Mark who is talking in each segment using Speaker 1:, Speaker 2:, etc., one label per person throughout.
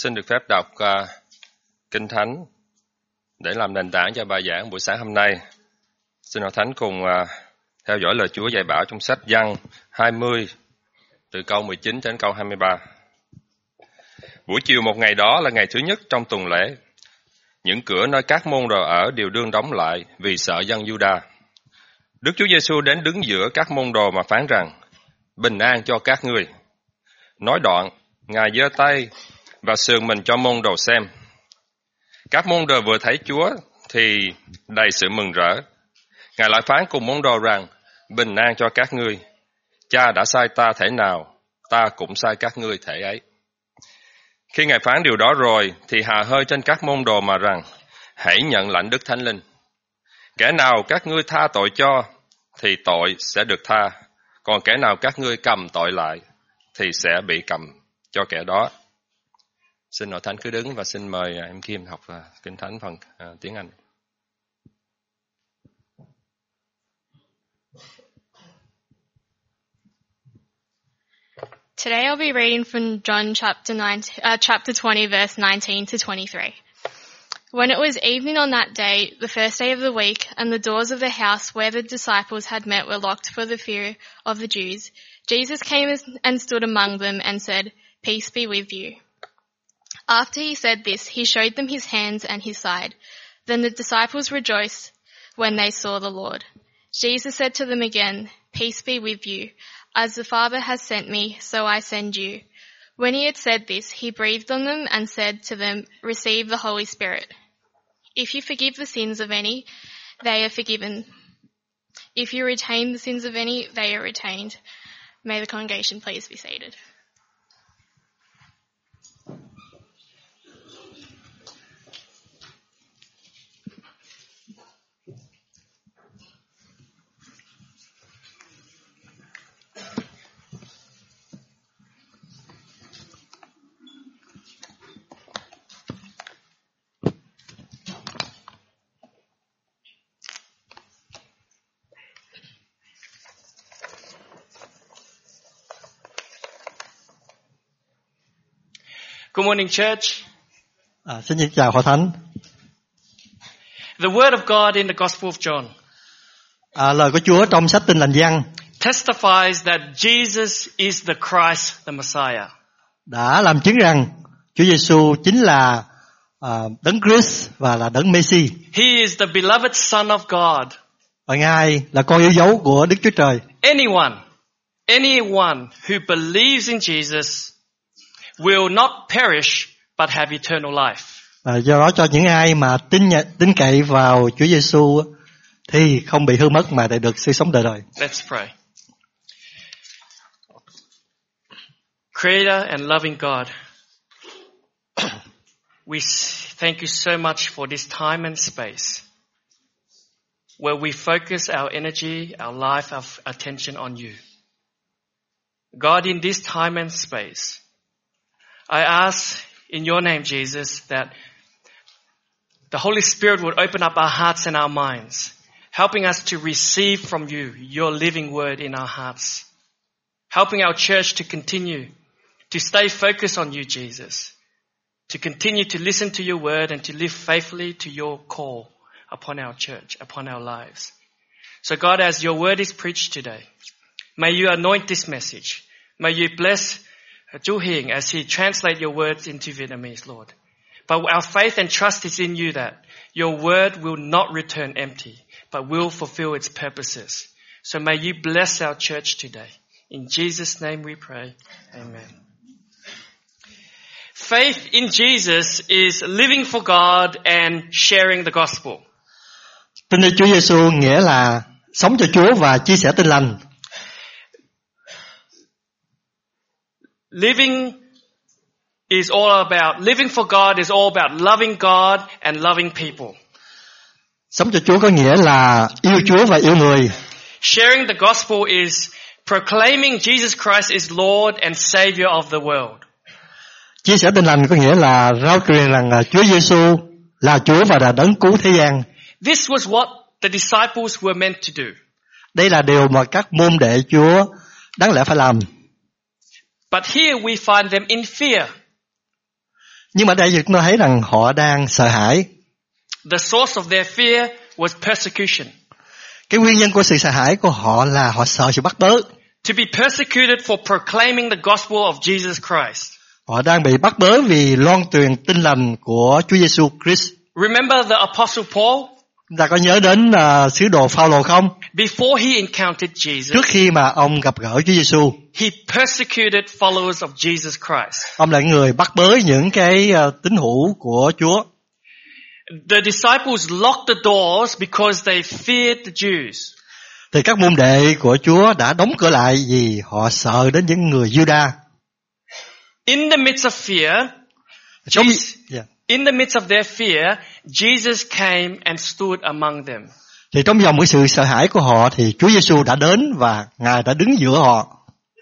Speaker 1: Xin được phép đọc Kinh Thánh để làm nền tảng cho bài giảng buổi sáng hôm nay. Xin Hội Thánh cùng theo dõi lời Chúa dạy bảo trong sách Giăng 20 từ câu 19 đến câu 23. Buổi chiều một ngày đó là ngày thứ nhất trong tuần lễ. Những cửa nơi các môn đồ ở đều đương đóng lại vì sợ dân Giu-đa. Đức Chúa Giêsu đến đứng giữa các môn đồ mà phán rằng: Bình an cho các ngươi. Nói đoạn, Ngài giơ tay và sườn mình cho môn đồ xem. Các môn đồ vừa thấy Chúa thì đầy sự mừng rỡ. Ngài lại phán cùng môn đồ rằng: Bình an cho các ngươi. Cha đã sai ta thể nào, ta cũng sai các ngươi thể ấy. Khi Ngài phán điều đó rồi thì hà hơi trên các môn đồ mà rằng: Hãy nhận lãnh Đức Thánh Linh. Kẻ nào các ngươi tha tội cho thì tội sẽ được tha, còn kẻ nào các ngươi cầm tội lại thì sẽ bị cầm cho kẻ đó. Xin Hội Thánh cứ đứng và xin mời em Kim học Kinh Thánh phần tiếng Anh.
Speaker 2: Today I'll be reading from John chapter 20, verse 19 to 23. When it was evening on that day, the first day of the week, and the doors of the house where the disciples had met were locked for the fear of the Jews, Jesus came and stood among them and said, Peace be with you. After he said this, he showed them his hands and his side. Then the disciples rejoiced when they saw the Lord. Jesus said to them again, Peace be with you. As the Father has sent me, so I send you. When he had said this, he breathed on them and said to them, Receive the Holy Spirit. If you forgive the sins of any, they are forgiven. If you retain the sins of any, they are retained. May the congregation please be seated.
Speaker 3: Good morning, church.
Speaker 4: Xin chào Hội Thánh.
Speaker 3: The word of God in the Gospel of John
Speaker 4: Lời của Chúa trong sách Tin Lành Giăng
Speaker 3: testifies that Jesus is the Christ, the Messiah.
Speaker 4: đã làm chứng rằng Chúa Giêsu chính là Đấng Christ và là Đấng Messi.
Speaker 3: He is the beloved Son of God.
Speaker 4: Và Ngài là con yêu dấu của Đức Chúa Trời.
Speaker 3: Anyone who believes in Jesus will not perish but have eternal life.
Speaker 4: Do đó cho những ai mà tin cậy vào Chúa Giêsu thì không bị hư mất mà để được sự sống đời đời.
Speaker 3: Let's pray. Creator and loving God, we thank you so much for this time and space where we focus our energy, our life, our attention on you. God, in this time and space, I ask in your name, Jesus, that the Holy Spirit would open up our hearts and our minds, helping us to receive from you your living word in our hearts, helping our church to continue to stay focused on you, Jesus, to continue to listen to your word and to live faithfully to your call upon our church, upon our lives. So God, as your word is preached today, may you anoint this message. May you bless Chu Hiền as he translates your words into Vietnamese, Lord. But our faith and trust is in you that your word will not return empty, but will fulfill its purposes. So may you bless our church today. In Jesus' name we pray. Amen. Faith in Jesus is living for God and sharing the gospel.
Speaker 4: Tin nơi Chúa Giêsu nghĩa là sống cho Chúa và chia sẻ tin lành.
Speaker 3: Living for God is all about loving God and loving people.
Speaker 4: Sống cho Chúa có nghĩa là yêu Chúa và yêu người.
Speaker 3: Sharing the gospel is proclaiming Jesus Christ is Lord and Savior of the world.
Speaker 4: Chia sẻ tin lành có nghĩa là rao truyền rằng Chúa Giêsu là Chúa và là Đấng cứu thế gian.
Speaker 3: This was what the disciples were meant to do.
Speaker 4: Đây là điều mà các môn đệ Chúa đáng lẽ phải làm.
Speaker 3: But here we find them in fear.
Speaker 4: Nhưng mà ở đây chúng ta thấy rằng họ đang sợ hãi.
Speaker 3: The source of their fear was persecution.
Speaker 4: Cái nguyên nhân của sự sợ hãi của họ là họ sợ sự bắt bớ.
Speaker 3: To be persecuted for proclaiming the gospel of Jesus Christ.
Speaker 4: Họ đang bị bắt bớ vì loan truyền tin lành của Chúa Giêsu Christ.
Speaker 3: Remember the Apostle Paul?
Speaker 4: Chúng ta có nhớ đến sứ đồ Phaolô không?
Speaker 3: Before he encountered Jesus,
Speaker 4: Trước khi mà ông gặp gỡ Chúa Giêsu,
Speaker 3: he persecuted followers of Jesus Christ.
Speaker 4: ông là người bắt bớ những cái tín hữu của Chúa.
Speaker 3: The disciples locked the doors because they feared the Jews.
Speaker 4: Thì các môn đệ của Chúa đã đóng cửa lại vì họ sợ đến những người Giu-đa.
Speaker 3: In the midst of fear, in the midst of their fear, Jesus came and stood among them.
Speaker 4: Thì trong vòng cái sự sợ hãi của họ thì Chúa Giêsu đã đến và Ngài đã đứng giữa họ.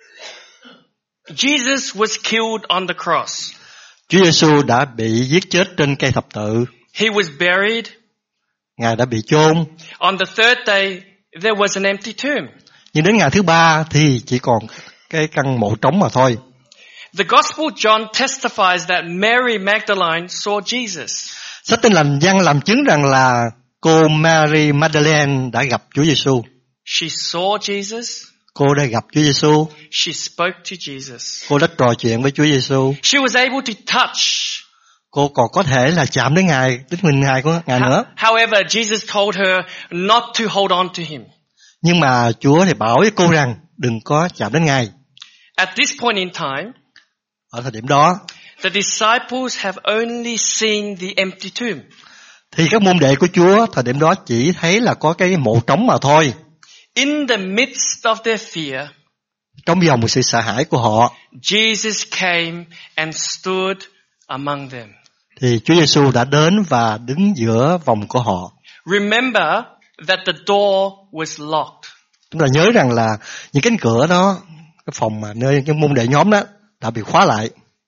Speaker 3: Jesus was killed on the cross.
Speaker 4: Chúa Giêsu đã bị giết chết trên cây thập tự.
Speaker 3: He was buried.
Speaker 4: Ngài đã bị chôn.
Speaker 3: On the third day, there was an empty tomb.
Speaker 4: Nhưng đến ngày thứ ba thì chỉ còn cái căn mộ trống mà thôi.
Speaker 3: The Gospel John testifies that Mary Magdalene saw Jesus.
Speaker 4: Sách Tin Lành Giăng làm chứng rằng là cô Mary Magdalene đã gặp Chúa Giêsu.
Speaker 3: She saw Jesus.
Speaker 4: Cô đã gặp Chúa Giêsu.
Speaker 3: She spoke to Jesus.
Speaker 4: Cô đã trò chuyện với Chúa Giêsu.
Speaker 3: She was able to touch.
Speaker 4: Cô còn có thể là chạm đến Ngài, đến mình Ngài của Ngài nữa.
Speaker 3: However, Jesus told her not to hold on to him.
Speaker 4: Nhưng mà Chúa thì bảo với cô rằng đừng có chạm đến Ngài.
Speaker 3: At this point in time,
Speaker 4: ở thời điểm đó,
Speaker 3: the disciples have only seen the empty tomb.
Speaker 4: Thì các môn đệ của Chúa thời điểm đó chỉ thấy là có cái mộ trống mà thôi.
Speaker 3: In the midst of their fear,
Speaker 4: trong vòng một sự sợ hãi của họ,
Speaker 3: Jesus came and stood among them.
Speaker 4: Thì Chúa Giêsu đã đến và đứng giữa vòng của họ.
Speaker 3: Remember that the door was locked.
Speaker 4: Chúng ta nhớ rằng là những cánh cửa đó, cái phòng mà nơi cái môn đệ nhóm đó đã bị khóa lại.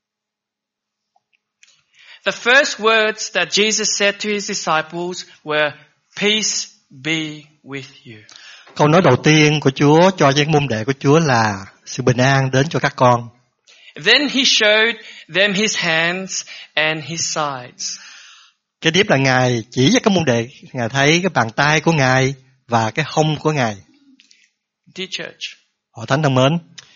Speaker 3: The first words that Jesus said to his disciples were, "Peace be with you."
Speaker 4: Câu nói đầu tiên của Chúa cho những môn đệ của Chúa là sự bình an đến cho các con.
Speaker 3: Then he showed them his hands and his sides.
Speaker 4: Cái tiếp là Ngài chỉ cho các môn đệ, Ngài thấy cái bàn tay của Ngài và cái hông của Ngài.
Speaker 3: Dear church,
Speaker 4: Hội thánh thân mến,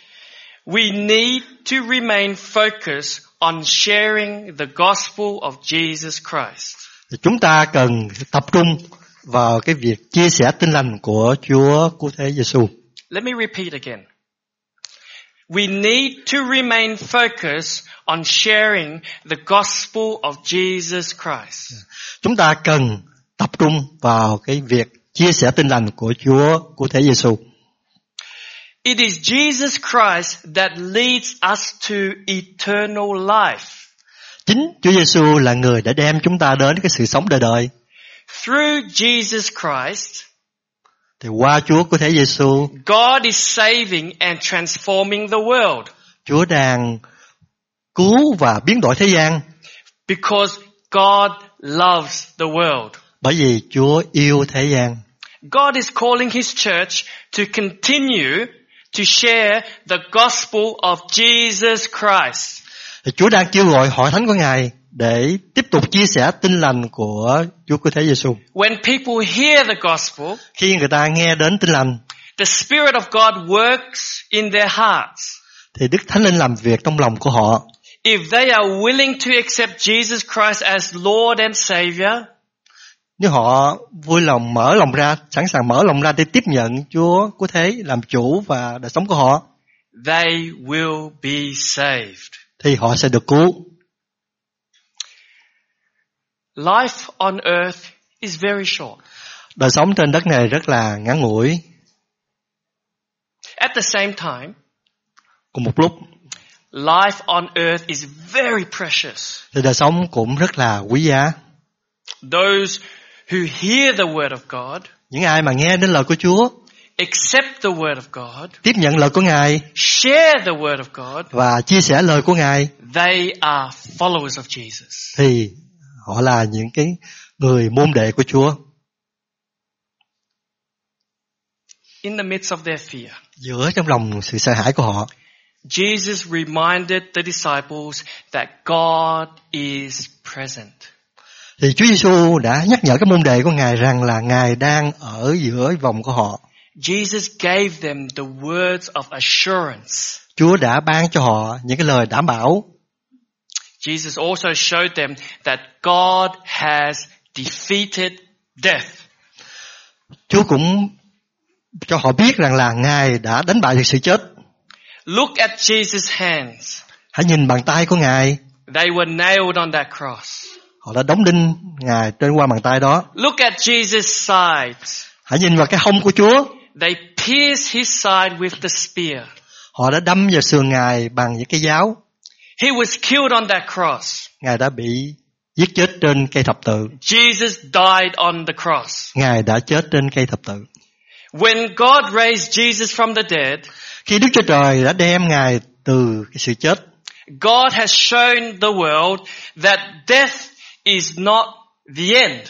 Speaker 3: we need to remain focused on sharing the gospel of Jesus Christ.
Speaker 4: Chúng ta cần tập trung vào cái việc chia sẻ tin lành của Chúa cứu thế Giêsu.
Speaker 3: Let me repeat again. We need to remain focused on sharing the gospel of Jesus Christ.
Speaker 4: Chúng ta cần tập trung vào cái việc chia sẻ tin lành của Chúa cứu thế Giêsu.
Speaker 3: It is Jesus Christ that leads us to eternal life.
Speaker 4: Chính Chúa Giêsu là người đã đem chúng ta đến cái sự sống đời đời.
Speaker 3: Through Jesus Christ,
Speaker 4: thì qua Chúa cứu thế Giêsu,
Speaker 3: God is saving and transforming the world.
Speaker 4: Chúa đang cứu và biến đổi thế gian.
Speaker 3: Because God loves the world.
Speaker 4: Bởi vì Chúa yêu thế gian.
Speaker 3: God is calling his church to continue to share the gospel of Jesus Christ.
Speaker 4: Thì Chúa đang kêu gọi hội thánh của Ngài để tiếp tục chia sẻ tin lành của Chúa cứu thế Giêsu.
Speaker 3: When people hear the gospel,
Speaker 4: khi người ta nghe đến tin lành,
Speaker 3: the Spirit of God works in their hearts.
Speaker 4: Thì Đức Thánh Linh làm việc trong lòng của họ.
Speaker 3: If they are willing to accept Jesus Christ as Lord and Savior,
Speaker 4: nếu họ vui lòng mở lòng ra, sẵn sàng mở lòng ra để tiếp nhận Chúa cứu thế làm chủ và đời sống của họ,
Speaker 3: they will be saved.
Speaker 4: Thì họ sẽ được cứu.
Speaker 3: Life on earth is very short.
Speaker 4: Đời sống trên đất này rất là ngắn ngủi.
Speaker 3: At the same time,
Speaker 4: cùng một lúc,
Speaker 3: life on earth is very precious.
Speaker 4: Thì đời sống cũng rất là quý giá.
Speaker 3: Those who hear the word of God,
Speaker 4: những ai mà nghe đến lời của Chúa,
Speaker 3: accept the word of God,
Speaker 4: tiếp nhận lời của Ngài,
Speaker 3: share the word of God,
Speaker 4: và chia sẻ lời của Ngài,
Speaker 3: they are followers of Jesus.
Speaker 4: Thì họ là những cái người môn đệ của Chúa.
Speaker 3: In the midst of their fear,
Speaker 4: giữa trong lòng sự sợ hãi của họ,
Speaker 3: Jesus reminded the disciples that God is present.
Speaker 4: Thì Chúa Giêsu đã nhắc nhở các môn đệ của Ngài rằng là Ngài đang ở giữa vòng của họ.
Speaker 3: Jesus gave them the words of assurance.
Speaker 4: Chúa đã ban cho họ những cái lời đảm bảo.
Speaker 3: Jesus also showed them that God has defeated death.
Speaker 4: Chúa cũng cho họ biết rằng là Ngài đã đánh bại được sự chết.
Speaker 3: Look at Jesus' hands.
Speaker 4: Hãy nhìn bàn tay của Ngài.
Speaker 3: They were nailed on that cross.
Speaker 4: Họ đã đóng đinh Ngài trên qua bàn tay đó.
Speaker 3: Look at Jesus' sides.
Speaker 4: Hãy nhìn vào cái hông của Chúa.
Speaker 3: They pierced his side with the spear.
Speaker 4: Họ đã đâm vào sườn Ngài bằng những cái giáo.
Speaker 3: He was killed on that cross.
Speaker 4: Ngài đã bị giết chết trên cây thập tự.
Speaker 3: Jesus died on the cross.
Speaker 4: Ngài đã chết trên cây thập tự.
Speaker 3: When God raised Jesus from the dead,
Speaker 4: Khi Đức Chúa Trời đã đem Ngài từ cái sự chết,
Speaker 3: God has shown the world that death is not the end.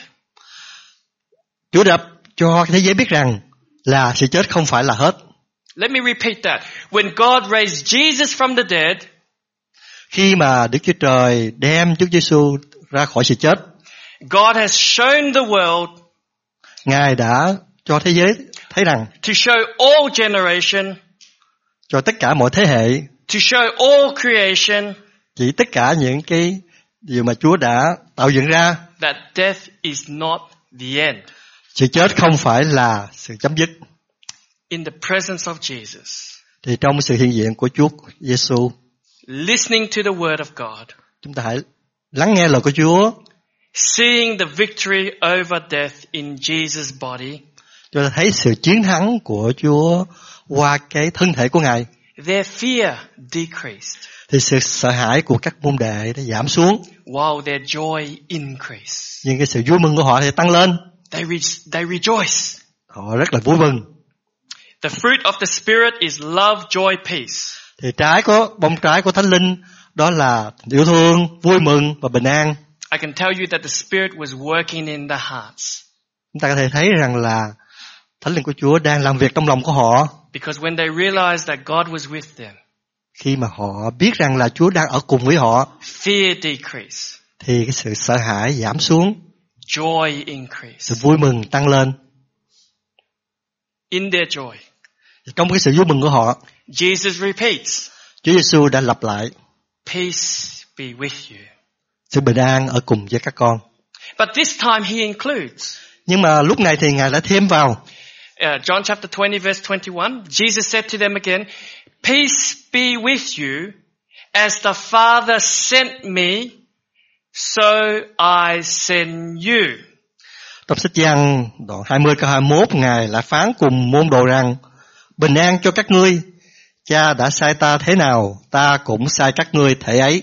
Speaker 4: Chúa đã cho thế giới biết rằng là sự chết không phải là hết.
Speaker 3: Let me repeat that. When God raised Jesus from the dead,
Speaker 4: Khi mà Đức Chúa Trời đem Chúa Giêsu ra khỏi sự chết,
Speaker 3: God has shown the world
Speaker 4: Ngài đã cho thế giới thấy rằng,
Speaker 3: to show all generation,
Speaker 4: cho tất cả mọi thế hệ,
Speaker 3: to show all creation
Speaker 4: chỉ tất cả những cái điều mà Chúa đã tạo dựng ra,
Speaker 3: that death is not the end.
Speaker 4: sự chết không phải là sự chấm dứt.
Speaker 3: In the presence of Jesus,
Speaker 4: Thì trong sự hiện diện của Chúa Giêsu,
Speaker 3: listening to the word of God,
Speaker 4: chúng ta hãy lắng nghe lời của Chúa,
Speaker 3: seeing the victory over death in Jesus' body,
Speaker 4: cho ta thấy sự chiến thắng của Chúa qua cái thân thể của Ngài.
Speaker 3: their fear decreased,
Speaker 4: Thì sự sợ hãi của các môn đệ đã giảm xuống,
Speaker 3: while their joy increased.
Speaker 4: nhưng cái sự vui mừng của họ thì tăng lên.
Speaker 3: They rejoice.
Speaker 4: Họ rất là vui mừng.
Speaker 3: The fruit of the Spirit is love, joy, peace.
Speaker 4: Thì bông trái của Thánh Linh đó là yêu thương, vui mừng và bình an.
Speaker 3: I can tell you that the Spirit was working in their hearts.
Speaker 4: Chúng ta có thể thấy rằng là Thánh Linh của Chúa đang làm việc trong lòng của họ.
Speaker 3: Because when they realized that God was with them,
Speaker 4: Khi mà họ biết rằng là Chúa đang ở cùng với họ,
Speaker 3: fear decreased,
Speaker 4: thì cái sự sợ hãi giảm xuống,
Speaker 3: joy increased.
Speaker 4: sự vui mừng tăng lên.
Speaker 3: In their joy,
Speaker 4: Trong cái sự vui mừng của họ,
Speaker 3: Jesus repeats,
Speaker 4: Chúa Giêsu đã lặp lại,
Speaker 3: peace be with you.
Speaker 4: sự bình an ở cùng với các con.
Speaker 3: But this time he includes.
Speaker 4: Nhưng mà lúc này thì Ngài đã thêm vào.
Speaker 3: John chapter 20 verse 21, Jesus said to them again, peace be with you, as the Father sent me, so I send you.
Speaker 4: Trong sách Giăng đoạn 20 câu 21, Ngài lại phán cùng môn đồ rằng, bình an cho các ngươi, Cha đã sai ta thế nào, ta cũng sai các ngươi thể ấy.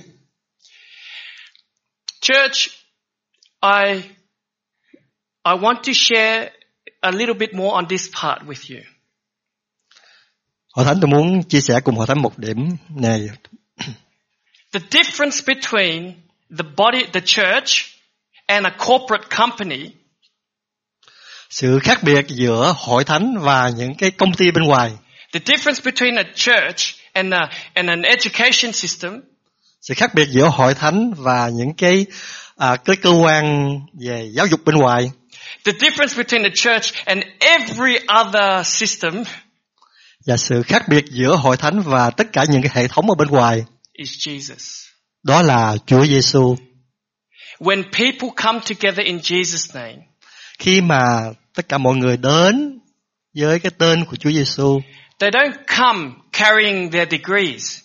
Speaker 3: Church, I want to share a little bit more on this part with you.
Speaker 4: Hội thánh, tôi muốn chia sẻ cùng hội thánh một điểm này.
Speaker 3: The difference between the church and a corporate company
Speaker 4: Sự khác biệt giữa hội thánh và những cái công ty bên ngoài.
Speaker 3: The difference between a church and an education system
Speaker 4: Sự khác biệt giữa hội thánh và những cái cơ quan về giáo dục bên ngoài.
Speaker 3: the difference between the church and every other system
Speaker 4: Và sự khác biệt giữa hội thánh và tất cả những cái hệ thống ở bên ngoài,
Speaker 3: is Jesus.
Speaker 4: đó là Chúa Giêsu.
Speaker 3: When people come together in Jesus' name,
Speaker 4: Khi mà tất cả mọi người đến với cái tên của Chúa Giêsu,
Speaker 3: they don't come carrying their degrees.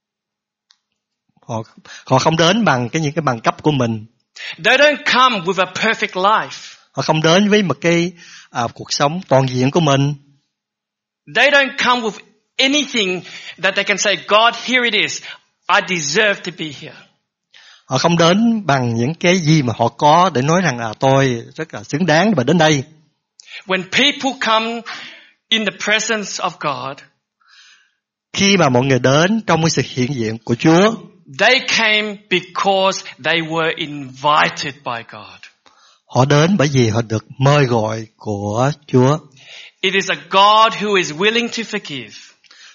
Speaker 4: họ không đến bằng những cái bằng cấp của mình.
Speaker 3: They don't come with a perfect life.
Speaker 4: Họ không đến với một cái cuộc sống toàn diện của mình.
Speaker 3: They don't come with anything that they can say, God, here it is. I deserve to be here.
Speaker 4: Họ không đến bằng những cái gì mà họ có để nói rằng tôi rất là xứng đáng để đến đây.
Speaker 3: When people come in the presence of God,
Speaker 4: Khi mà mọi người đến trong cái sự hiện diện của Chúa,
Speaker 3: they came because they were invited by God.
Speaker 4: họ đến bởi vì họ được mời gọi của Chúa.
Speaker 3: It is a God who is willing to forgive.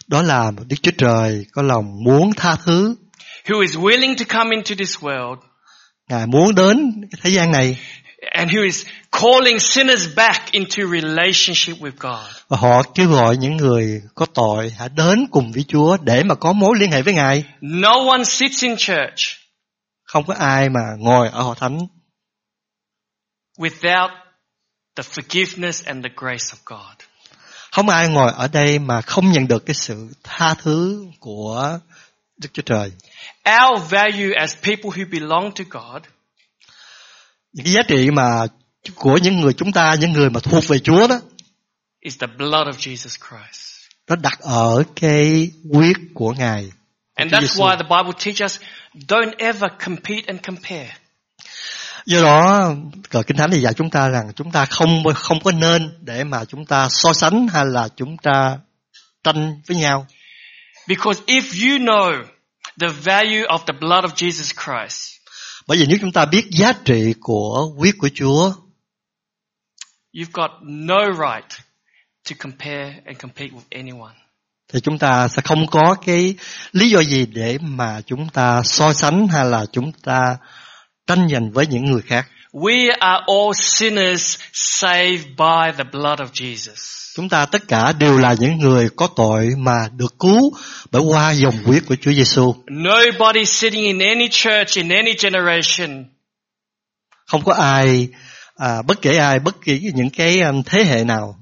Speaker 4: Đó là Đức Chúa Trời có lòng muốn tha thứ.
Speaker 3: who is willing to come into this world,
Speaker 4: Ngài muốn đến thế gian này
Speaker 3: and who is calling sinners back into relationship with God.
Speaker 4: và họ kêu gọi những người có tội hãy đến cùng với Chúa để mà có mối liên hệ với Ngài.
Speaker 3: No one sits in church
Speaker 4: Không có ai mà ngồi ở hội thánh
Speaker 3: without the forgiveness and the grace of God.
Speaker 4: không ai ngồi ở đây mà không nhận được cái sự tha thứ của Đức Chúa Trời.
Speaker 3: Our value as people who belong to God
Speaker 4: Những cái giá trị mà của những người chúng ta, những người mà thuộc về Chúa đó,
Speaker 3: is the blood of Jesus Christ.
Speaker 4: nó đặt ở cái huyết của Ngài.
Speaker 3: And
Speaker 4: Chúa
Speaker 3: that's
Speaker 4: Giêsu.
Speaker 3: why the Bible teaches us, don't ever compete and compare.
Speaker 4: Do đó, cờ Kinh Thánh thì dạy chúng ta rằng chúng ta không có nên để mà chúng ta so sánh hay là chúng ta tranh với nhau.
Speaker 3: Because if you know the value of the blood of Jesus Christ,
Speaker 4: Bởi vì nếu chúng ta biết giá trị của huyết của Chúa,
Speaker 3: you've got no right to compare and compete with anyone.
Speaker 4: thì chúng ta sẽ không có cái lý do gì để mà chúng ta so sánh hay là chúng ta tranh giành với những người khác.
Speaker 3: We are all sinners saved by the blood of Jesus.
Speaker 4: Chúng ta tất cả đều là những người có tội mà được cứu bởi qua dòng huyết của Chúa Giêsu.
Speaker 3: Nobody sitting in any church in any generation
Speaker 4: Không có ai, bất kể ai, bất kỳ những cái thế hệ nào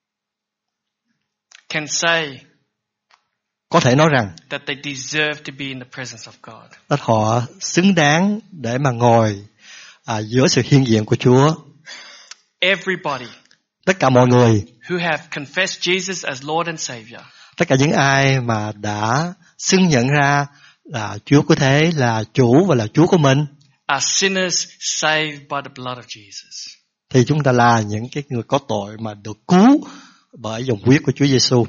Speaker 3: can say
Speaker 4: có thể nói rằng
Speaker 3: that they deserve to be in the presence of God.
Speaker 4: là họ xứng đáng để mà ngồi giữa sự hiện diện của Chúa.
Speaker 3: Everybody
Speaker 4: Tất cả mọi người,
Speaker 3: who have confessed Jesus as Lord and Savior
Speaker 4: tất cả những ai mà đã xưng nhận ra là Chúa của thế là chủ và là Chúa của mình,
Speaker 3: are sinners saved by the blood of Jesus.
Speaker 4: thì chúng ta là những cái người có tội mà được cứu bởi dòng huyết của Chúa Giêsu.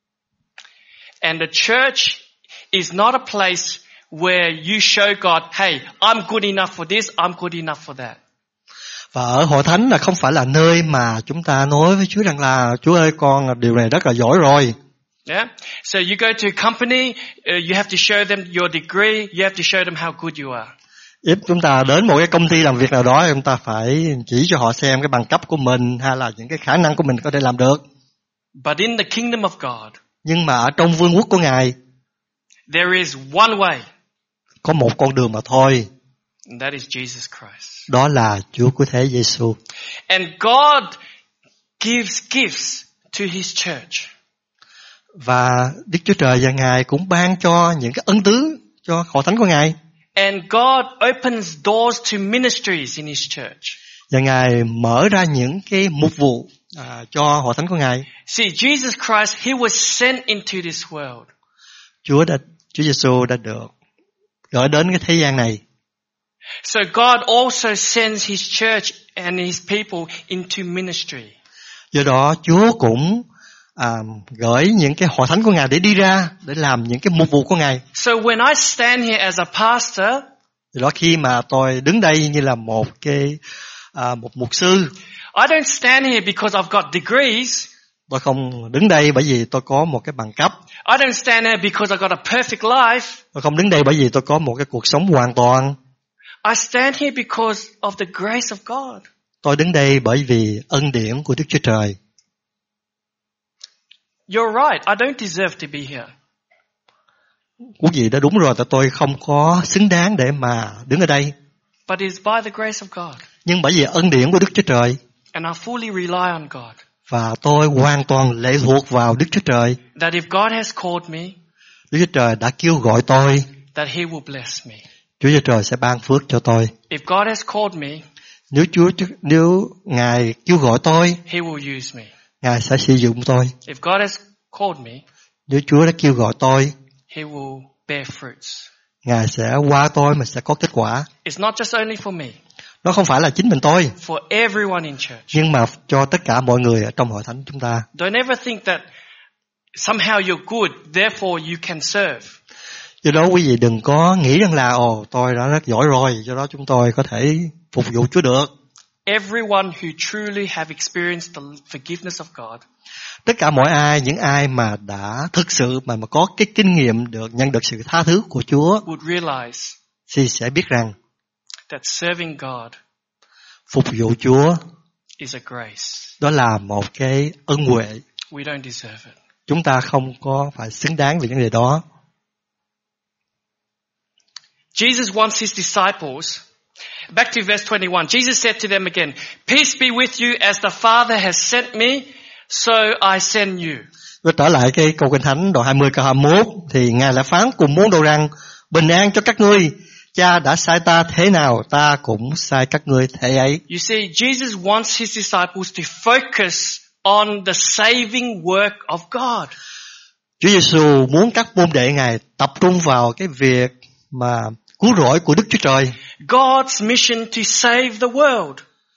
Speaker 3: And the church is not a place where you show God, hey, I'm good enough for this, I'm good enough for that.
Speaker 4: Và ở hội thánh là không phải là nơi mà chúng ta nói với Chúa rằng là Chúa ơi, con điều này rất là giỏi rồi.
Speaker 3: Yeah? So you go to a company, you have to show them your degree, you have to show them how good you are.
Speaker 4: If chúng ta đến một cái công ty làm việc nào đó, chúng ta phải chỉ cho họ xem cái bằng cấp của mình hay là những cái khả năng của mình có thể làm được.
Speaker 3: But in the kingdom of God,
Speaker 4: Nhưng mà ở trong vương quốc của Ngài
Speaker 3: there is one way,
Speaker 4: có một con đường mà thôi,
Speaker 3: and that is Jesus Christ.
Speaker 4: đó là Chúa của thế Giêsu.
Speaker 3: And God gives gifts to His church.
Speaker 4: Và Đức Chúa Trời và Ngài cũng ban cho những cái ân tứ cho hội thánh của Ngài.
Speaker 3: And God opens doors to ministries in His church.
Speaker 4: Và Ngài mở ra những cái mục vụ cho hội thánh của Ngài.
Speaker 3: See, Jesus Christ, He was sent into this world.
Speaker 4: Chúa Giêsu đã được gửi đến cái thế gian này.
Speaker 3: So God also sends His church and His people into ministry.
Speaker 4: Do đó Chúa cũng gửi những cái hội thánh của Ngài để đi ra để làm những cái mục vụ của Ngài.
Speaker 3: So when I stand here as a pastor,
Speaker 4: Do đó khi mà tôi đứng đây như là một mục sư,
Speaker 3: I don't stand here because I've got degrees.
Speaker 4: tôi không đứng đây bởi vì tôi có một cái bằng cấp.
Speaker 3: I don't stand here because I've got a perfect life.
Speaker 4: Tôi không đứng đây bởi vì tôi có một cái cuộc sống hoàn toàn.
Speaker 3: I stand here because of the grace of God.
Speaker 4: Tôi đứng đây bởi vì ân điển của Đức Chúa Trời.
Speaker 3: You're right, I don't deserve to be here.
Speaker 4: Quý vị đã đúng rồi, tại tôi không có xứng đáng để mà đứng ở đây.
Speaker 3: But it's by the grace of God.
Speaker 4: Nhưng bởi vì ân điển của Đức Chúa Trời,
Speaker 3: And I fully rely on God.
Speaker 4: và tôi hoàn toàn lệ thuộc vào Đức Chúa Trời.
Speaker 3: That if God has called me,
Speaker 4: Đức Chúa Trời đã kêu gọi tôi,
Speaker 3: that He will bless me.
Speaker 4: Chúa Chúa Trời sẽ ban phước cho tôi.
Speaker 3: If God has called me,
Speaker 4: Nếu Ngài kêu gọi tôi,
Speaker 3: He will use me.
Speaker 4: Ngài sẽ sử dụng tôi.
Speaker 3: If God has called me,
Speaker 4: Nếu Chúa đã kêu gọi tôi,
Speaker 3: He will bear fruits.
Speaker 4: Ngài sẽ qua tôi mà sẽ có kết quả.
Speaker 3: It's not just only for me,
Speaker 4: Nó không phải là chính mình tôi,
Speaker 3: for everyone in church.
Speaker 4: nhưng mà cho tất cả mọi người ở trong hội thánh chúng ta.
Speaker 3: Don't ever think that somehow you're good, therefore you can serve.
Speaker 4: Do đó quý vị đừng có nghĩ rằng là tôi đã rất giỏi rồi, do đó chúng tôi có thể phục vụ Chúa được.
Speaker 3: Everyone who truly have experienced the forgiveness of God
Speaker 4: Tất cả những ai mà đã thực sự mà có cái kinh nghiệm nhận được sự tha thứ của Chúa
Speaker 3: would realize
Speaker 4: thì sẽ biết rằng
Speaker 3: that serving God
Speaker 4: phục vụ Chúa
Speaker 3: is a grace.
Speaker 4: đó là một cái ân huệ.
Speaker 3: We don't deserve it.
Speaker 4: Chúng ta không có phải xứng đáng về vấn đề đó.
Speaker 3: Jesus wants his disciples. Back to verse 21. Jesus said to them again, "Peace be with you, as the Father has sent me, so I send you."
Speaker 4: Rồi trở lại cái câu Kinh Thánh đoạn 20 câu 21 thì Ngài lại phán cùng môn đồ rằng: bình an cho các ngươi, Cha đã sai ta thế nào, ta cũng sai các ngươi thế ấy.
Speaker 3: You see, Jesus wants his disciples to focus on the saving work of God.
Speaker 4: Chúa Giêsu muốn các môn đệ Ngài tập trung vào cái việc mà cứu rỗi của Đức Chúa Trời.
Speaker 3: God's mission to save the world.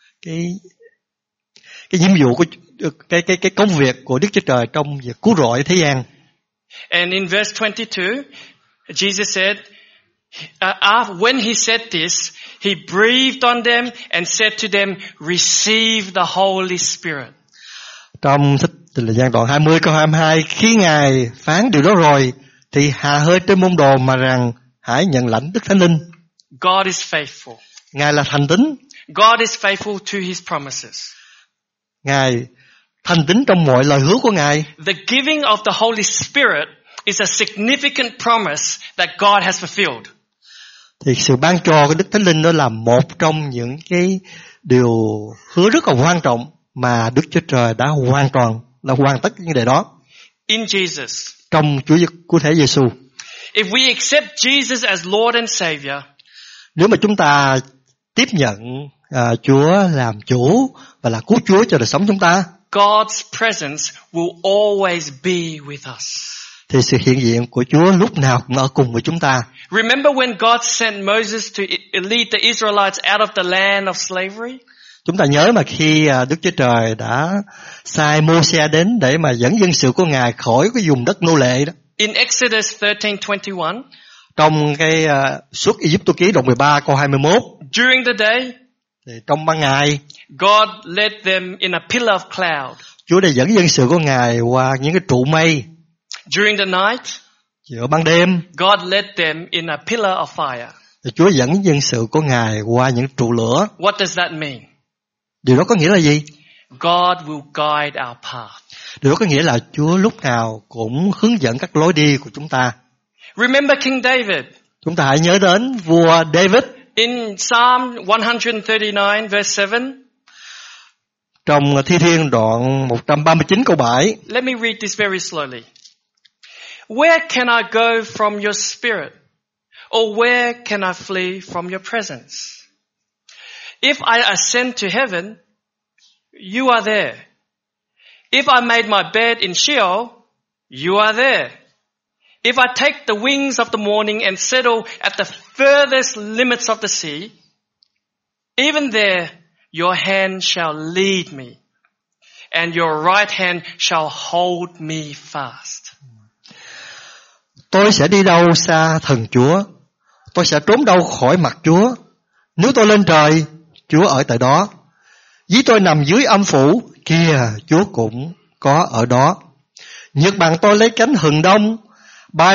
Speaker 4: Cái nhiệm vụ của cái công việc của Đức Chúa Trời trong việc cứu rỗi thế gian.
Speaker 3: And in verse 22, Jesus said, when he said this, he breathed on them and said to them, "Receive the Holy Spirit."
Speaker 4: Trong sách Tin Lành Giăng đoạn 20 câu 22, khi Ngài phán điều đó rồi thì hà hơi trên môn đồ mà rằng: hãy nhận lãnh Đức Thánh Linh.
Speaker 3: God is faithful.
Speaker 4: Ngài là thành tín.
Speaker 3: God is faithful to his promises.
Speaker 4: Ngài thành tín trong mọi lời hứa của Ngài.
Speaker 3: The giving of the Holy Spirit is a significant promise that God has fulfilled.
Speaker 4: Thì sự ban cho cái Đức Thánh Linh đó là một trong những cái điều hứa rất là quan trọng mà Đức Chúa Trời đã hoàn tất những điều đó.
Speaker 3: In Jesus.
Speaker 4: Trong Chúa Cứu Thế Giêsu.
Speaker 3: If we accept Jesus as Lord and Savior,
Speaker 4: nếu mà chúng ta tiếp nhận Chúa làm chủ và là cứu Chúa cho đời sống chúng ta,
Speaker 3: God's presence will always be with us.
Speaker 4: Thì sự hiện diện của Chúa lúc nào cũng ở cùng với chúng ta.
Speaker 3: Remember when God sent Moses to lead the Israelites out of the land of slavery?
Speaker 4: Chúng ta nhớ mà khi Đức Chúa Trời đã sai Mô-se đến để mà dẫn dân sự của Ngài khỏi cái vùng đất nô lệ đó.
Speaker 3: In Exodus 13:21,
Speaker 4: trong cái Xuất Ai-cập ký đoạn 13 câu 21,
Speaker 3: during the day,
Speaker 4: thì trong ban ngày,
Speaker 3: God led them in a pillar of cloud.
Speaker 4: Chúa đã dẫn dân sự của Ngài qua những cái trụ mây.
Speaker 3: During the night,
Speaker 4: ở ban đêm,
Speaker 3: God led them in a pillar of fire.
Speaker 4: Thì Chúa dẫn dân sự của Ngài qua những trụ lửa.
Speaker 3: What does that mean?
Speaker 4: Điều đó có nghĩa là gì?
Speaker 3: God will guide our path.
Speaker 4: Điều đó có nghĩa là Chúa lúc nào cũng hướng dẫn các lối đi của chúng ta.
Speaker 3: Remember King David.
Speaker 4: Chúng ta hãy nhớ đến vua David.
Speaker 3: In Psalm 139 verse 7.
Speaker 4: Trong Thi Thiên đoạn 139 câu 7.
Speaker 3: Let me read this very slowly. Where can I go from your spirit? Or where can I flee from your presence? If I ascend to heaven, you are there. If I made my bed in Sheol, you are there. If I take the wings of the morning and settle at the furthest limits of the sea, even there your hand shall lead me, and your right hand shall hold me fast.
Speaker 4: Tôi sẽ đi đâu xa thần Chúa? Tôi sẽ trốn đâu khỏi mặt Chúa? Nếu tôi lên trời, Chúa ở tại đó. Dí tôi nằm dưới âm phủ, kìa, Chúa cũng có ở đó. Nhật bằng tôi lấy cánh hừng đông, bay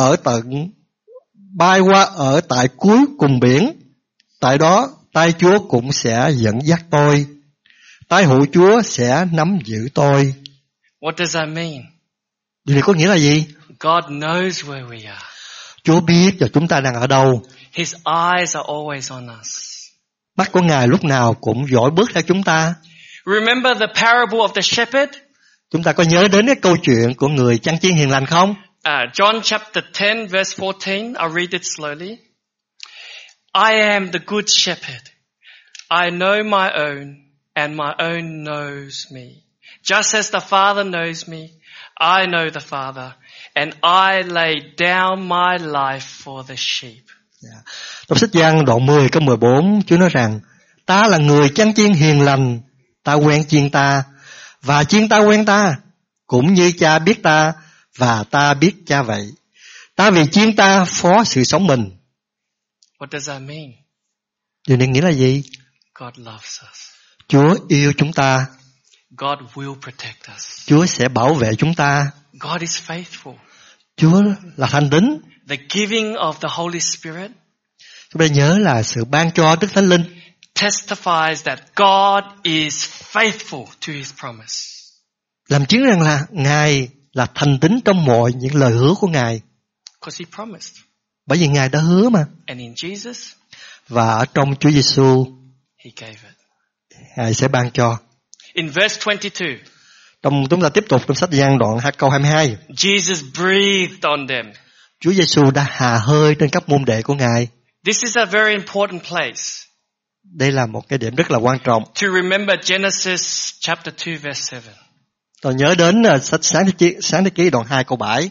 Speaker 4: qua ở tại cuối cùng biển. Tại đó, tay Chúa cũng sẽ dẫn dắt tôi. Tay hữu Chúa sẽ nắm giữ tôi.
Speaker 3: What does that mean?
Speaker 4: Điều này có nghĩa là gì?
Speaker 3: God knows where we are.
Speaker 4: Chúa biết là chúng ta đang ở đâu.
Speaker 3: His eyes are always on us.
Speaker 4: Mắt của Ngài lúc nào cũng dõi bước theo chúng ta.
Speaker 3: Remember the parable of the shepherd?
Speaker 4: Chúng ta có nhớ đến cái câu chuyện của người chăn chiên hiền lành không?
Speaker 3: John chapter 10 verse 14. I'll read it slowly. I am the good shepherd. I know my own, and my own knows me. Just as the Father knows me, I know the Father, and I lay down my life for the sheep.
Speaker 4: Trong sách Giăng đoạn 10 câu 14, Chúa nói rằng: ta là người chăn chiên hiền lành, ta quen chiên ta, và chiên ta quen ta, cũng như cha biết ta, và ta biết cha vậy. Ta vì chiên ta phó sự sống mình.
Speaker 3: What does that mean?
Speaker 4: Điều này nghĩa là gì?
Speaker 3: God loves us.
Speaker 4: Chúa yêu chúng ta.
Speaker 3: God will protect us.
Speaker 4: Chúa sẽ bảo vệ chúng ta.
Speaker 3: God is faithful.
Speaker 4: Chúa là thành tín.
Speaker 3: The giving of the Holy Spirit
Speaker 4: Chúng ta nhớ là sự ban cho Đức Thánh Linh
Speaker 3: testifies that God is faithful to His promise.
Speaker 4: làm chứng rằng là Ngài là thành tín trong mọi những lời hứa của Ngài.
Speaker 3: Because He promised.
Speaker 4: Bởi vì Ngài đã hứa mà.
Speaker 3: And in Jesus,
Speaker 4: Và ở trong Chúa Giêsu,
Speaker 3: He gave it.
Speaker 4: Ngài sẽ ban cho.
Speaker 3: In verse 22,
Speaker 4: Chúng ta tiếp tục trong sách Giăng đoạn câu 22.
Speaker 3: Jesus breathed on them.
Speaker 4: Chúa Giêsu đã hà hơi trên các môn đệ của Ngài.
Speaker 3: This is a very important place.
Speaker 4: Đây là một cái điểm rất là quan trọng.
Speaker 3: To remember Genesis chapter 2 verse 7.
Speaker 4: Tôi nhớ đến sách Sáng Thế Ký đoạn 2 câu 7.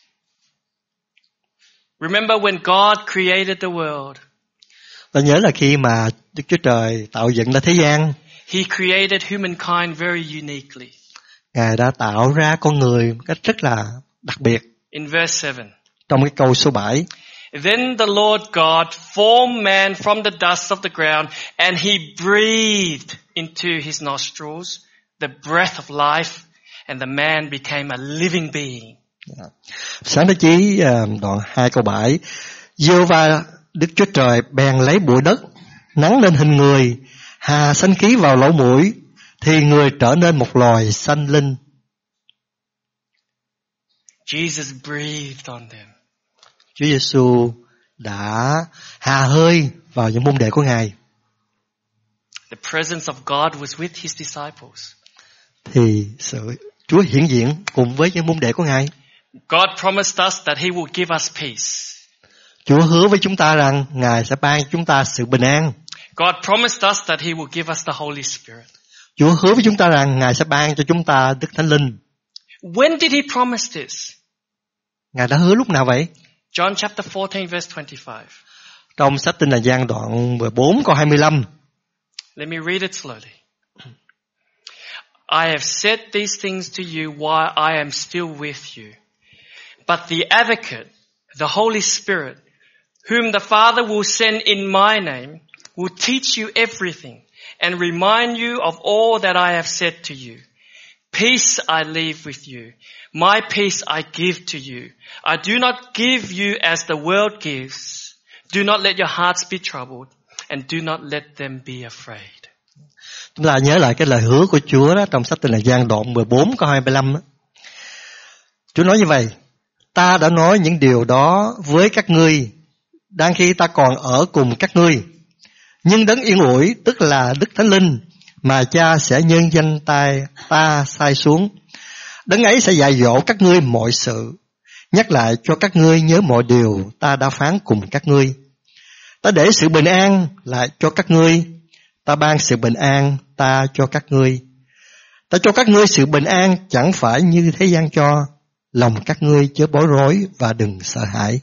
Speaker 3: Remember when God created the world.
Speaker 4: Tôi nhớ là khi mà Đức Chúa Trời tạo dựng ra thế gian,
Speaker 3: He created humankind very uniquely.
Speaker 4: Ngài đã tạo ra con người một cách rất là đặc biệt.
Speaker 3: In verse 7.
Speaker 4: Trong cái câu số 7.
Speaker 3: Then the Lord God formed man from the dust of the ground, and He breathed into his nostrils the breath of life, and the man became a living being.
Speaker 4: Sáng Thế Ký đoạn 2 câu 7. Giê-hô-va Đức Chúa Trời bèn lấy bụi đất nắn lên hình người, hà sanh khí vào lỗ mũi, thì người trở nên một loài sanh linh.
Speaker 3: Jesus breathed on them.
Speaker 4: Chúa Giêsu đã hà hơi vào những môn đệ của Ngài.
Speaker 3: The presence of God was with His disciples.
Speaker 4: Thì sự Chúa hiển diện cùng với những môn đệ của Ngài.
Speaker 3: God promised us that He will give us peace.
Speaker 4: Chúa hứa với chúng ta rằng Ngài sẽ ban chúng ta sự bình an.
Speaker 3: God promised us that He will give us the Holy Spirit.
Speaker 4: Chúa hứa với chúng ta rằng Ngài sẽ ban cho chúng ta Đức Thánh Linh.
Speaker 3: When did He promise this?
Speaker 4: Ngài đã hứa lúc nào vậy?
Speaker 3: John chapter 14 verse 25.
Speaker 4: Trong sách Tin Lành Giăng đoạn 14 câu 25.
Speaker 3: Let me read it slowly. I have said these things to you while I am still with you. But the Advocate, the Holy Spirit, whom the Father will send in my name, will teach you everything and remind you of all that I have said to you. Peace I leave with you. My peace I give to you. I do not give you as the world gives. Do not let your hearts be troubled and do not let them be afraid.
Speaker 4: Chúng ta nhớ lại cái lời hứa của Chúa đó trong sách Tin Lành Giăng đoạn 14 câu 25 đó. Chúa nói như vậy: Ta đã nói những điều đó với các ngươi đang khi ta còn ở cùng các ngươi. Nhưng đấng yên ủi, tức là Đức Thánh Linh mà Cha sẽ nhân danh ta sai xuống, đấng ấy sẽ dạy dỗ các ngươi mọi sự, nhắc lại cho các ngươi nhớ mọi điều ta đã phán cùng các ngươi. Ta để sự bình an lại cho các ngươi, ta ban sự bình an ta cho các ngươi. Ta cho các ngươi sự bình an chẳng phải như thế gian cho, lòng các ngươi chớ bối rối và đừng sợ hãi.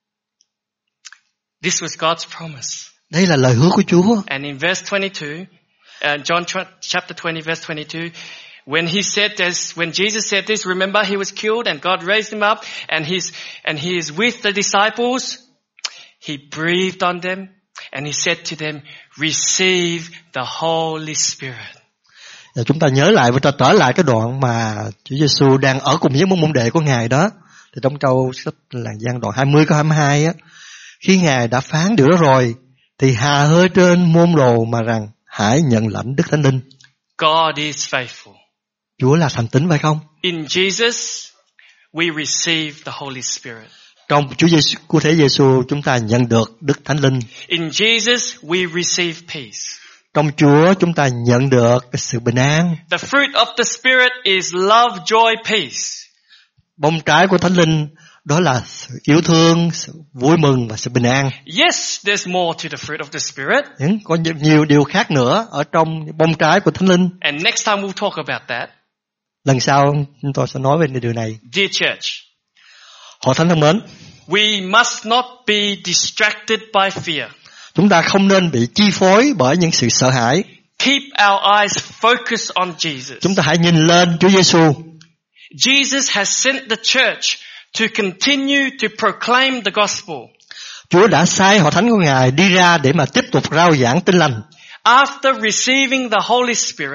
Speaker 3: This was God's promise.
Speaker 4: Đây là lời hứa của Chúa.
Speaker 3: And in verse 22, John chapter 20 verse 22, when Jesus said this, remember he was killed and God raised him up and he is with the disciples. He breathed on them and he said to them, receive the Holy Spirit.
Speaker 4: Và chúng ta nhớ lại và trở lại cái đoạn mà Chúa Giêsu đang ở cùng với môn đệ của Ngài đó. Thì trong câu sách Lành Giăng đoạn 20 câu 22 á, khi Ngài đã phán điều đó rồi thì hà hơi trên môn đồ mà rằng hãy nhận lãnh Đức Thánh Linh.
Speaker 3: God is faithful.
Speaker 4: Chúa là thành tín phải không?
Speaker 3: In Jesus we receive the Holy Spirit.
Speaker 4: Trong Chúa Giêsu, cụ thể Giêsu chúng ta nhận được Đức Thánh Linh.
Speaker 3: In Jesus we receive peace.
Speaker 4: Trong Chúa chúng ta nhận được cái sự bình an.
Speaker 3: The fruit of the Spirit is love, joy, peace.
Speaker 4: Bông trái của Thánh Linh đó là sự yêu thương, sự vui mừng và sự bình an.
Speaker 3: Yes, there's more to the fruit of the Spirit.
Speaker 4: Có nhiều điều khác nữa ở trong bông trái của Thánh Linh.
Speaker 3: And next time we'll talk about that.
Speaker 4: Lần sau chúng tôi sẽ nói về điều này.
Speaker 3: Dear church,
Speaker 4: Hội thánh thân mến,
Speaker 3: we must not be distracted by fear.
Speaker 4: chúng ta không nên bị chi phối bởi những sự sợ hãi.
Speaker 3: Keep our eyes focused on Jesus.
Speaker 4: Chúng ta hãy nhìn lên Chúa Giêsu.
Speaker 3: Jesus has sent the church to continue to proclaim the gospel.
Speaker 4: Chúa đã sai hội thánh của Ngài đi ra để mà tiếp tục rao giảng tin lành.
Speaker 3: After receiving the Holy Spirit,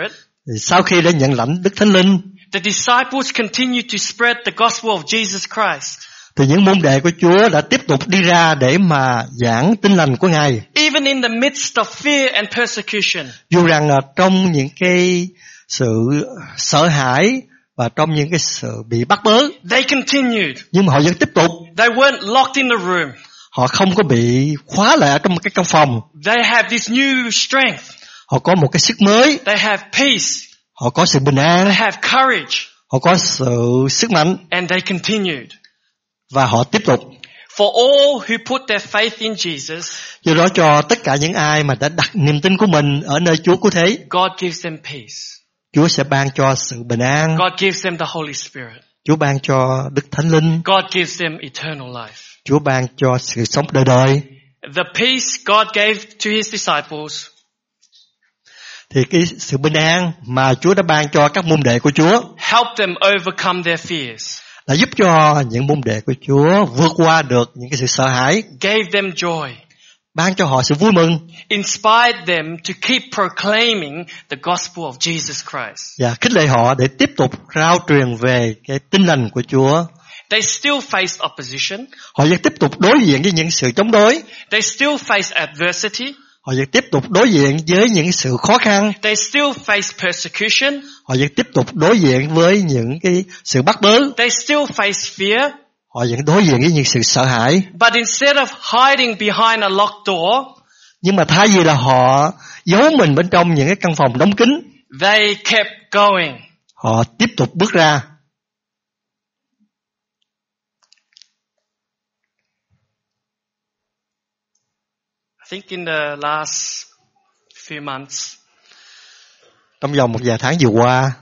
Speaker 4: Thì sau khi đã nhận lãnh Đức Thánh Linh,
Speaker 3: the disciples continued to spread the gospel of Jesus Christ.
Speaker 4: thì những môn đệ của Chúa đã tiếp tục đi ra để mà giảng tin lành của Ngài.
Speaker 3: Even in the midst of fear and persecution.
Speaker 4: Dù rằng trong những cái sự sợ hãi và trong những cái sự bị bắt bớ,
Speaker 3: They continued.
Speaker 4: nhưng mà họ vẫn tiếp tục.
Speaker 3: They weren't locked in the room.
Speaker 4: Họ không có bị khóa lại ở trong cái căn phòng.
Speaker 3: They have this new strength.
Speaker 4: Họ có một cái sức mới.
Speaker 3: They have peace.
Speaker 4: Họ có sự bình an.
Speaker 3: They have courage.
Speaker 4: Họ có sự sức mạnh.
Speaker 3: And they continued.
Speaker 4: Và họ tiếp tục.
Speaker 3: For all who put their faith in Jesus,
Speaker 4: Do đó cho tất cả những ai mà đã đặt niềm tin của mình ở nơi Chúa cứu thế,
Speaker 3: God gives them peace.
Speaker 4: Chúa sẽ ban cho sự bình an.
Speaker 3: God gives them the Holy Spirit.
Speaker 4: Chúa ban cho Đức Thánh Linh.
Speaker 3: God gives them eternal life.
Speaker 4: Chúa ban cho sự sống đời đời.
Speaker 3: The peace God gave to His disciples
Speaker 4: Thì cái sự bình an mà Chúa đã ban cho các môn đệ của Chúa
Speaker 3: helped them overcome their fears,
Speaker 4: đã giúp cho những môn đệ của Chúa vượt qua được những cái sự sợ hãi,
Speaker 3: gave them joy,
Speaker 4: ban cho họ sự vui mừng,
Speaker 3: inspired them to keep proclaiming the gospel of Jesus Christ.
Speaker 4: và khích lệ họ để tiếp tục rao truyền về cái tin lành của Chúa.
Speaker 3: They still faced opposition.
Speaker 4: Họ vẫn tiếp tục đối diện với những sự chống đối.
Speaker 3: They still face adversity.
Speaker 4: Họ vẫn tiếp tục đối diện với những sự khó khăn.
Speaker 3: They still face persecution.
Speaker 4: Họ vẫn tiếp tục đối diện với những cái sự bắt bớ.
Speaker 3: They still face fear.
Speaker 4: Họ vẫn đối diện với những sự sợ hãi.
Speaker 3: But instead of hiding behind a locked door,
Speaker 4: Nhưng mà thay vì là họ giấu mình bên trong những cái căn phòng đóng kín,
Speaker 3: they kept going.
Speaker 4: họ tiếp tục bước ra.
Speaker 3: I think in the last few months,
Speaker 4: Trong vòng một vài tháng vừa qua,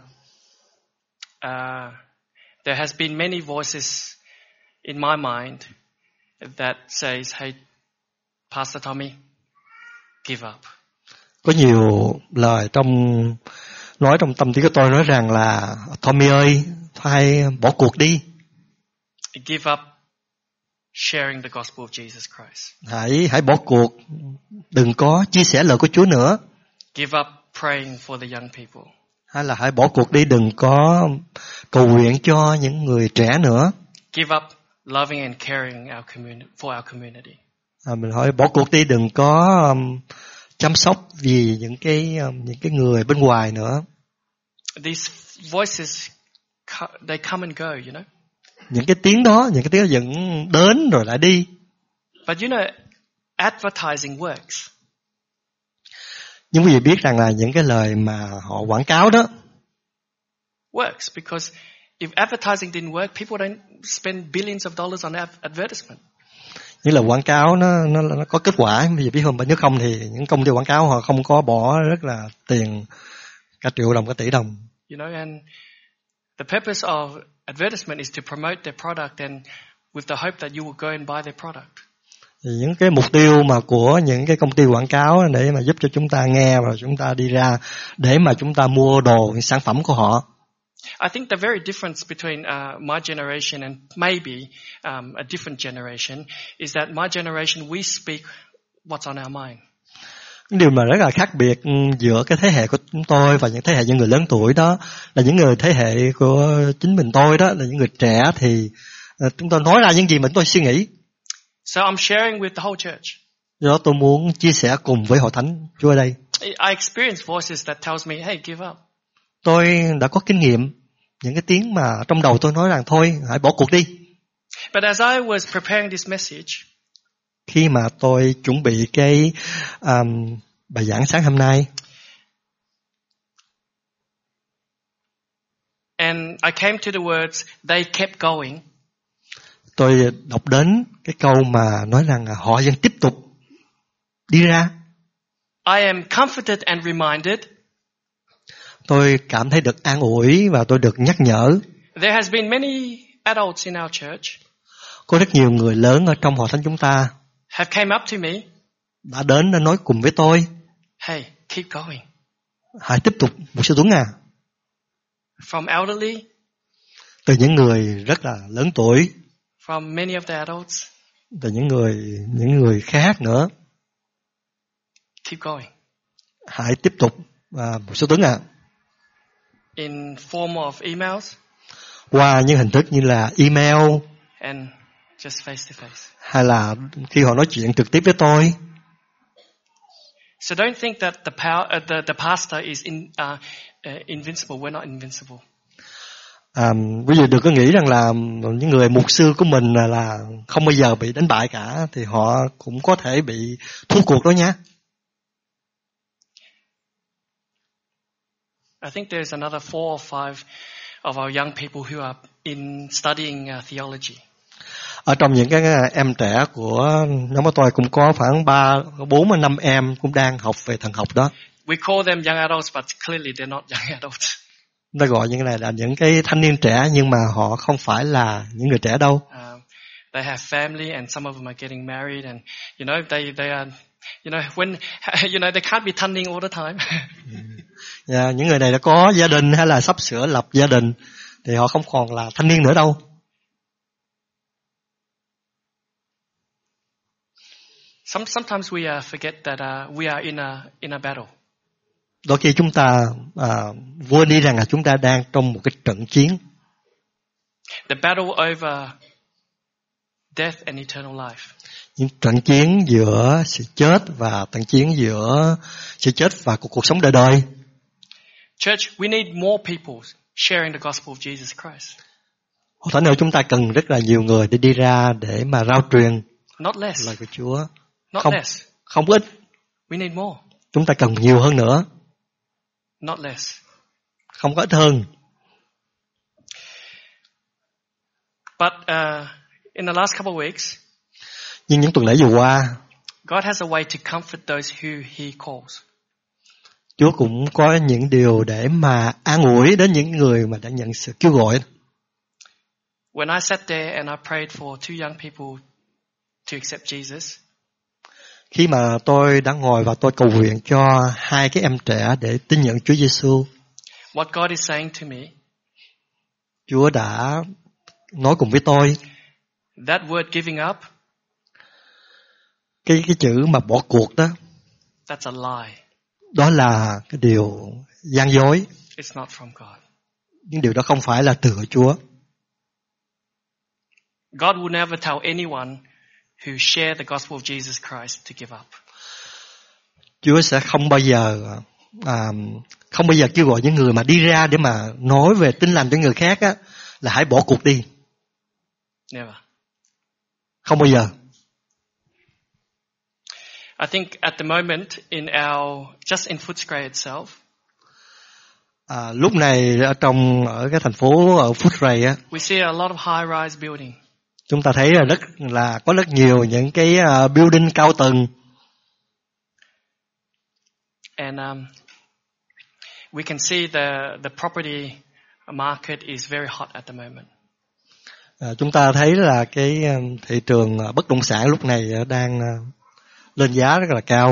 Speaker 3: there has been many voices in my mind that says, "Hey, Pastor Tommy, give up."
Speaker 4: có nhiều lời nói trong tâm trí của tôi nói rằng là Tommy ơi, phải bỏ cuộc đi.
Speaker 3: Give up sharing the gospel of Jesus Christ.
Speaker 4: Hãy bỏ cuộc, đừng có chia sẻ lời của Chúa nữa.
Speaker 3: Give up praying for the young people.
Speaker 4: Hay là hãy bỏ cuộc đi, đừng có cầu nguyện cho những người trẻ nữa.
Speaker 3: Give up loving and caring for our community.
Speaker 4: Mình hỏi bỏ cuộc đi, đừng có chăm sóc vì những cái người bên ngoài nữa.
Speaker 3: These voices, they come and go, you know.
Speaker 4: Những cái tiếng đó vẫn đến rồi lại đi.
Speaker 3: But you know, advertising works.
Speaker 4: Nhưng quý vị biết rằng là những cái lời mà họ quảng cáo đó
Speaker 3: Works because if advertising didn't work, people don't spend billions of dollars on advertisement.
Speaker 4: những lời quảng cáo nó có kết quả. Quý vị biết không? Nếu không thì những công ty quảng cáo họ không có bỏ rất là tiền cả triệu đồng, cả tỷ đồng.
Speaker 3: You know, and the purpose of advertisement is to promote their product and with the hope that you will go and buy their product.
Speaker 4: Thì những cái mục tiêu mà của những cái công ty quảng cáo để mà giúp cho chúng ta nghe và chúng ta đi ra để mà chúng ta mua đồ, những sản phẩm của họ.
Speaker 3: I think the very difference between my generation and maybe a different generation is that my generation, we speak what's on our mind.
Speaker 4: Điều mà rất là khác biệt giữa cái thế hệ của chúng tôi và những thế hệ những người lớn tuổi đó là những người thế hệ của chính mình tôi đó, là những người trẻ thì chúng tôi nói ra những gì mà chúng tôi suy nghĩ.
Speaker 3: So I'm sharing with the whole church.
Speaker 4: Do đó tôi muốn chia sẻ cùng với hội thánh Chúa ở đây.
Speaker 3: I experience voices that tells me, hey, give up.
Speaker 4: Tôi đã có kinh nghiệm những cái tiếng mà trong đầu tôi nói rằng thôi hãy bỏ cuộc đi.
Speaker 3: But as I was preparing this message,
Speaker 4: khi mà tôi chuẩn bị cái bài giảng sáng hôm nay,
Speaker 3: and I came to the words, they kept going.
Speaker 4: Tôi đọc đến cái câu mà nói rằng họ vẫn tiếp tục đi ra.
Speaker 3: I am comforted and reminded.
Speaker 4: Tôi cảm thấy được an ủi và tôi được nhắc nhở.
Speaker 3: There has been many adults in our church.
Speaker 4: Có rất nhiều người lớn ở trong hội thánh chúng ta
Speaker 3: have came up to me.
Speaker 4: Đã đến nói cùng với tôi.
Speaker 3: Hey, keep going.
Speaker 4: Hãy tiếp tục, Mục sư Tuấn à.
Speaker 3: From elderly.
Speaker 4: Từ những người rất là lớn tuổi.
Speaker 3: From many of the adults.
Speaker 4: Từ những người khác nữa.
Speaker 3: Keep going.
Speaker 4: Hãy tiếp tục, Mục sư Tuấn à.
Speaker 3: in form of emails
Speaker 4: qua những hình thức như là email
Speaker 3: and just face to face.
Speaker 4: hay là khi họ nói chuyện trực tiếp với tôi.
Speaker 3: So don't think that the pastor is invincible. We're not invincible.
Speaker 4: Quý vị đừng có nghĩ rằng là những người mục sư của mình là không bao giờ bị đánh bại cả, thì họ cũng có thể bị thua cuộc đó nhé.
Speaker 3: I think there's another 4 or 5 of our young people who are studying theology.
Speaker 4: Ở trong những cái em trẻ của nhóm của tôi cũng có khoảng 4 đến 5 em cũng đang học về thần học đó.
Speaker 3: We call them young adults, but clearly they're not young adults.
Speaker 4: Ta gọi những cái này là những cái thanh niên trẻ, nhưng mà họ không phải là những người trẻ đâu.
Speaker 3: They have family, and some of them are getting married, and they are, when they can't be thanh niên all the time.
Speaker 4: Những người này đã có gia đình hay là sắp sửa lập gia đình thì họ không còn là thanh niên nữa đâu.
Speaker 3: Sometimes we forget that we are in a battle.
Speaker 4: Đôi khi chúng ta quên đi rằng là chúng ta đang trong một cái trận chiến.
Speaker 3: The battle over death and eternal life.
Speaker 4: Những trận chiến giữa sự chết và trận chiến giữa sự chết và cuộc sống đời đời.
Speaker 3: Church, we need more people sharing the gospel of Jesus Christ.
Speaker 4: Hội thánh ơi, chúng ta cần rất là nhiều người để đi ra để mà rao truyền
Speaker 3: Not less.
Speaker 4: lời của Chúa.
Speaker 3: Not less.
Speaker 4: Không ít.
Speaker 3: We need more.
Speaker 4: Chúng ta cần nhiều hơn nữa.
Speaker 3: Not less.
Speaker 4: Không có ít hơn.
Speaker 3: But in the last couple of weeks,
Speaker 4: nhưng những tuần lễ vừa qua,
Speaker 3: God has a way to comfort those who He calls.
Speaker 4: Chúa cũng có những điều để mà an ủi đến những người mà đã nhận sự kêu gọi.
Speaker 3: When I sat there and I prayed for 2 young people to accept Jesus,
Speaker 4: khi mà tôi đã ngồi và tôi cầu nguyện cho 2 cái em trẻ để tin nhận Chúa Giêsu,
Speaker 3: what God is saying to me,
Speaker 4: Chúa đã nói cùng với tôi,
Speaker 3: that word giving up,
Speaker 4: cái chữ mà bỏ cuộc đó,
Speaker 3: that's a lie.
Speaker 4: Đó là cái điều gian dối.
Speaker 3: It's not from God.
Speaker 4: Nhưng điều đó không phải là từ Chúa.
Speaker 3: God will never tell anyone who share the gospel of Jesus Christ to give up.
Speaker 4: Chúa sẽ không bao giờ kêu gọi những người mà đi ra để mà nói về tin lành cho người khác á, là hãy bỏ cuộc đi.
Speaker 3: Never.
Speaker 4: Không bao giờ.
Speaker 3: I think at the moment just in Footscray itself,
Speaker 4: lúc này ở cái thành phố ở Footscray á,
Speaker 3: we see a lot of high-rise building.
Speaker 4: Chúng ta thấy là có rất nhiều những cái building cao tầng.
Speaker 3: And we can see the property market is very hot at the moment.
Speaker 4: Chúng ta thấy là cái thị trường bất động sản lúc này đang lên giá rất là cao.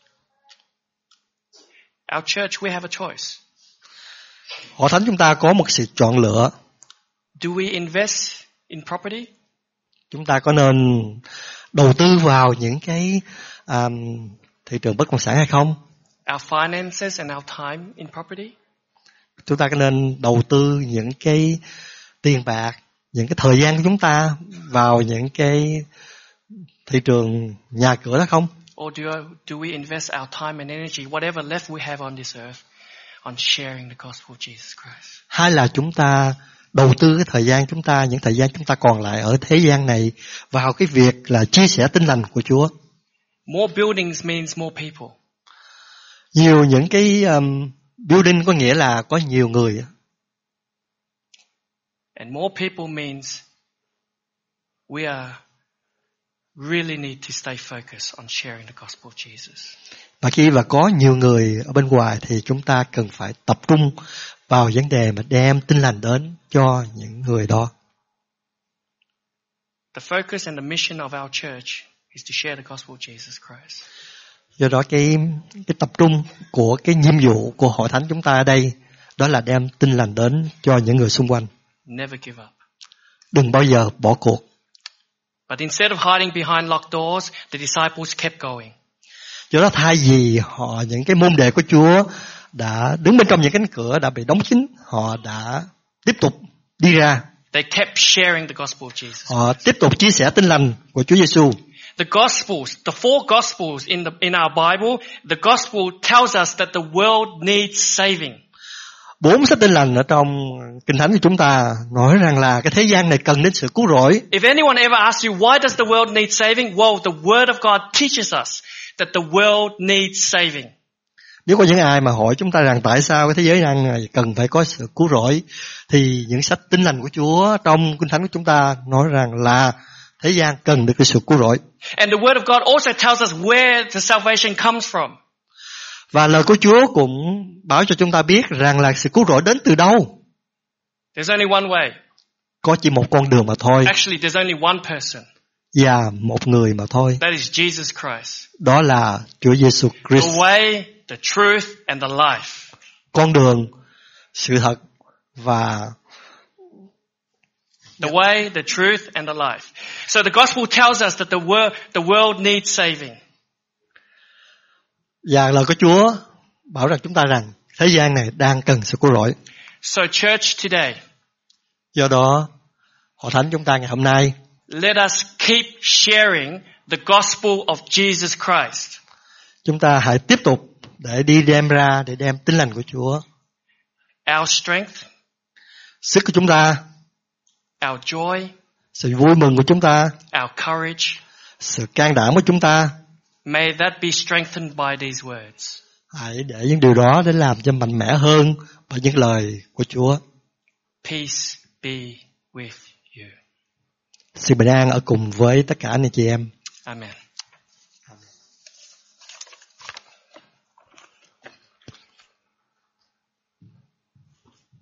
Speaker 3: Our church, we have a choice.
Speaker 4: Hội thánh chúng ta có một sự chọn lựa.
Speaker 3: Do we invest in property?
Speaker 4: Chúng ta có nên đầu tư vào những cái thị trường bất động sản hay không?
Speaker 3: Our finances and our time in property?
Speaker 4: Chúng ta có nên đầu tư những cái tiền bạc, những cái thời gian của chúng ta vào những cái thị trường nhà cửa đó không?
Speaker 3: Or do we invest our time and energy, whatever left we have on this earth, on sharing the gospel of Jesus Christ?
Speaker 4: Hay là chúng ta đầu tư cái thời gian chúng ta, những thời gian chúng ta còn lại ở thế gian này vào cái việc là chia sẻ tin lành của Chúa?
Speaker 3: More buildings means more people.
Speaker 4: Nhiều những cái building có nghĩa là có nhiều người.
Speaker 3: And more people means we really need to stay focused on sharing the gospel of Jesus.
Speaker 4: Và khi mà có nhiều người ở bên ngoài thì chúng ta cần phải tập trung vào vấn đề mà đem tin lành đến cho những người đó.
Speaker 3: The focus and the mission of our church is to share the gospel of Jesus Christ.
Speaker 4: Do đó cái tập trung của cái nhiệm vụ của hội thánh chúng ta ở đây đó là đem tin lành đến cho những người xung quanh.
Speaker 3: Never give up.
Speaker 4: Đừng bao giờ bỏ cuộc.
Speaker 3: But instead of hiding behind locked doors, the disciples kept going.
Speaker 4: Do đó thay vì những cái môn đệ của Chúa đã đứng bên trong những cánh cửa đã bị đóng kín, họ đã tiếp tục đi ra.
Speaker 3: They kept sharing the gospel of Jesus.
Speaker 4: Họ tiếp tục chia sẻ tin lành của Chúa Giêsu.
Speaker 3: The Gospels, the four Gospels in our Bible, the Gospel tells us that the world needs saving.
Speaker 4: 4 sách tin lành ở trong Kinh Thánh của chúng ta nói rằng là cái thế gian này cần đến sự cứu rỗi.
Speaker 3: If anyone ever asks you why does the world need saving, well, the Word of God teaches us that the world needs saving.
Speaker 4: Nếu có những ai mà hỏi chúng ta rằng tại sao cái thế giới này cần phải có sự cứu rỗi, thì những sách tin lành của Chúa trong Kinh Thánh của chúng ta nói rằng là thế gian cần được cái sự cứu rỗi.
Speaker 3: And the Word of God also tells us where the salvation comes from.
Speaker 4: Và lời của Chúa cũng báo cho chúng ta biết rằng là sự cứu rỗi đến từ đâu.
Speaker 3: There's only one way.
Speaker 4: Có chỉ một con đường mà thôi.
Speaker 3: Actually, there's only one person.
Speaker 4: Và một người mà thôi.
Speaker 3: That is Jesus Christ.
Speaker 4: Đó là Chúa Giêsu Christ.
Speaker 3: The way, the truth, and the life.
Speaker 4: Con đường, sự thật và
Speaker 3: the way, the truth, and the life. So the gospel tells us that the world needs saving.
Speaker 4: Và lời của Chúa bảo rằng chúng ta rằng thế gian này đang cần sự cứu rỗi.
Speaker 3: So church today,
Speaker 4: do đó, hội thánh chúng ta ngày hôm nay,
Speaker 3: let us keep sharing the gospel of Jesus Christ.
Speaker 4: Chúng ta hãy tiếp tục để đem tin lành của Chúa.
Speaker 3: Our strength,
Speaker 4: sức của chúng ta,
Speaker 3: our joy,
Speaker 4: sự vui mừng của chúng ta,
Speaker 3: our courage,
Speaker 4: sự can đảm của chúng ta.
Speaker 3: May that be strengthened by these words.
Speaker 4: Hãy để những điều đó để làm cho mạnh mẽ hơn bởi những lời của Chúa.
Speaker 3: Peace be with you.
Speaker 4: Sự bình an ở cùng với tất cả anh chị em.
Speaker 3: Amen.